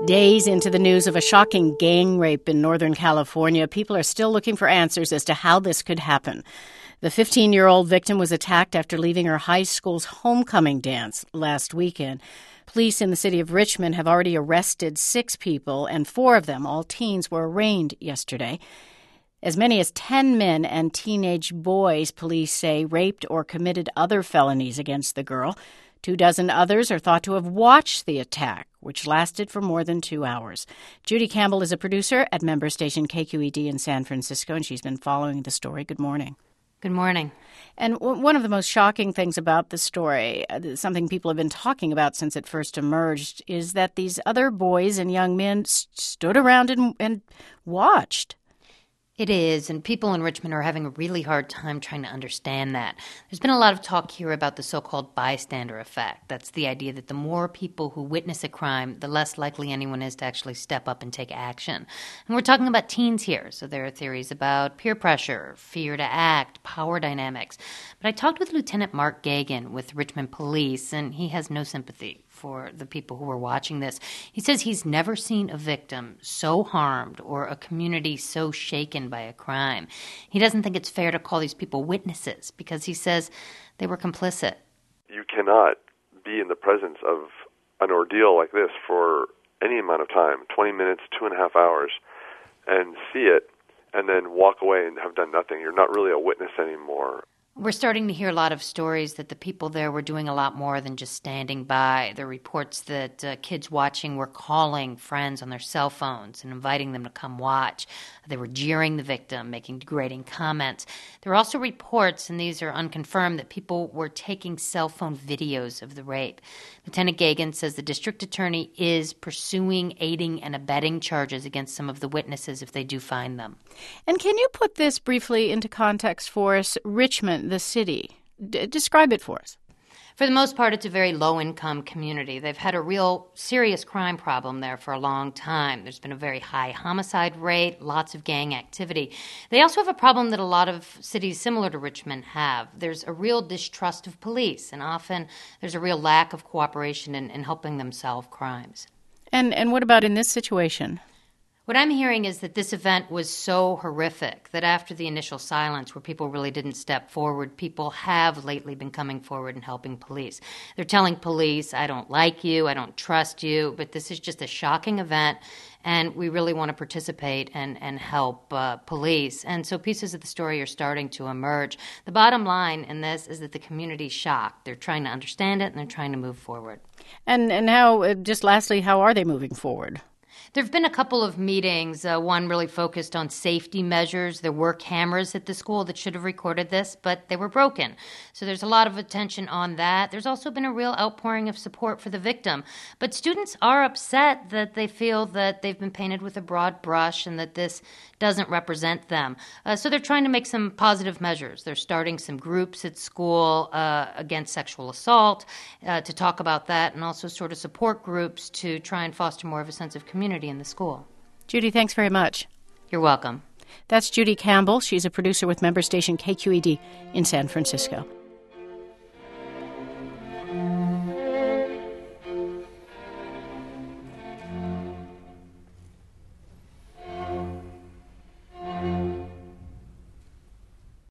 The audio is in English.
Days into the news of a shocking gang rape in Northern California, people are still looking for answers as to how this could happen. The 15-year-old victim was attacked after leaving her high school's homecoming dance last weekend. Police in the city of Richmond have already arrested 6 people, and 4 of them, all teens, were arraigned yesterday. As many as 10 men and teenage boys, police say, raped or committed other felonies against the girl. 24 others are thought to have watched the attack, which lasted for more than 2 hours. Judy Campbell is a producer at member station KQED in San Francisco, and she's been following the story. Good morning. Good morning. And one of the most shocking things about the story, something people have been talking about since it first emerged, is that these other boys and young men stood around and watched. It is, and people in Richmond are having a really hard time trying to understand that. There's been a lot of talk here about the so-called bystander effect. That's the idea that the more people who witness a crime, the less likely anyone is to actually step up and take action. And we're talking about teens here, so there are theories about peer pressure, fear to act, power dynamics. But I talked with Lieutenant Mark Gagan with Richmond Police, and he has no sympathy for the people who were watching this. He says he's never seen a victim so harmed or a community so shaken by a crime. He doesn't think it's fair to call these people witnesses because he says they were complicit. You cannot be in the presence of an ordeal like this for any amount of time, 20 minutes, 2.5 hours, and see it and then walk away and have done nothing. You're not really a witness anymore. We're starting to hear a lot of stories that the people there were doing a lot more than just standing by. There are reports that kids watching were calling friends on their cell phones and inviting them to come watch. They were jeering the victim, making degrading comments. There are also reports, and these are unconfirmed, that people were taking cell phone videos of the rape. Lieutenant Gagan says the district attorney is pursuing aiding and abetting charges against some of the witnesses if they do find them. And can you put this briefly into context for us? Richmond, the city. Describe it for us. For the most part, it's a very low-income community. They've had a real serious crime problem there for a long time. There's been a very high homicide rate, lots of gang activity. They also have a problem that a lot of cities similar to Richmond have. There's a real distrust of police, and often there's a real lack of cooperation in helping them solve crimes. And what about in this situation? What I'm hearing is that this event was so horrific that after the initial silence where people really didn't step forward, people have lately been coming forward and helping police. They're telling police, I don't like you, I don't trust you, but this is just a shocking event, and we really want to participate and help police. And so pieces of the story are starting to emerge. The bottom line in this is that the community's shocked. They're trying to understand it, and they're trying to move forward. And how, just lastly, how are they moving forward? There have been a couple of meetings, one really focused on safety measures. There were cameras at the school that should have recorded this, but they were broken. So there's a lot of attention on that. There's also been a real outpouring of support for the victim. But students are upset that they feel that they've been painted with a broad brush and that this doesn't represent them. So they're trying to make some positive measures. They're starting some groups at school against sexual assault to talk about that, and also sort of support groups to try and foster more of a sense of community in the school. Judy, thanks very much. You're welcome. That's Judy Campbell. She's a producer with member station KQED in San Francisco.